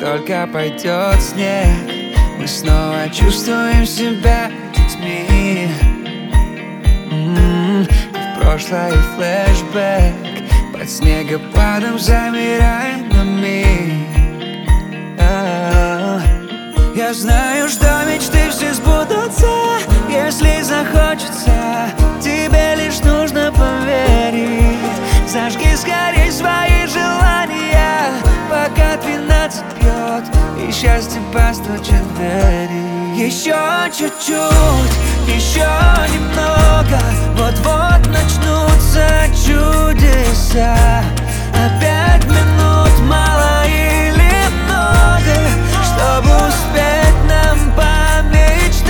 только пойдет снег, мы снова чувствуем себя детьми. В прошлое флешбэк, под снегопадом замираем на миг. Я знаю, что мечты все сбудутся, если захочется. Тебе лишь нужно поверить. Зажги скорей свои желания, пока 12 бьет и счастье постучит в двери. Еще чуть-чуть, еще немного, вот-вот начнутся чудеса. Опять минут мало или много, чтобы успеть нам помечтать.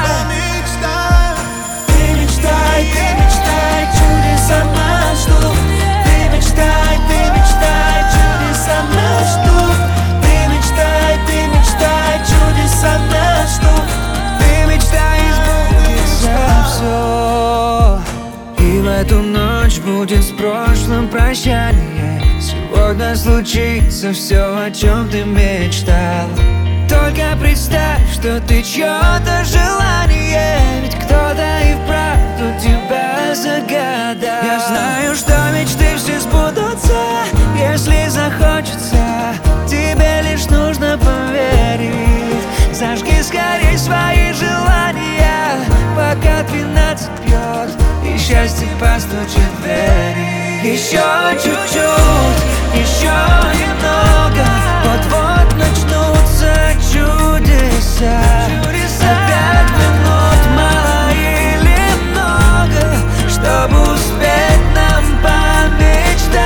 Ты мечтай, чудеса нас ждут. Ты мечтай, чудеса нас ждут. Ты мечтай, чудеса нас ждут. Ты мечтай, сбудется все. И в эту ночь будет с прошлым прощание. Сегодня случится все, о чем ты мечтал. Только представь, что ты чье-то желание, ведь кто-то и вправду тебя загадал. Я знаю, что мечты все сбудутся, если захочется. Тебе лишь нужно поверить. Зажги скорей свои желания, пока 12 бьет и счастье постучит в двери. Еще чуть-чуть, еще немного, вот-вот начнутся чудеса. Опять минут мало или много, чтобы успеть нам помечтать.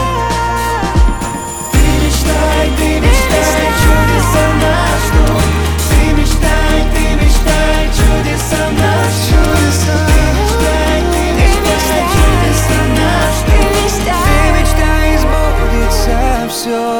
Ты мечтай, чудеса нас ждут. Ты мечтай, чудеса нас ждут. Ты мечтай, чудеса нас ждут. Ты мечтай, сбудется все.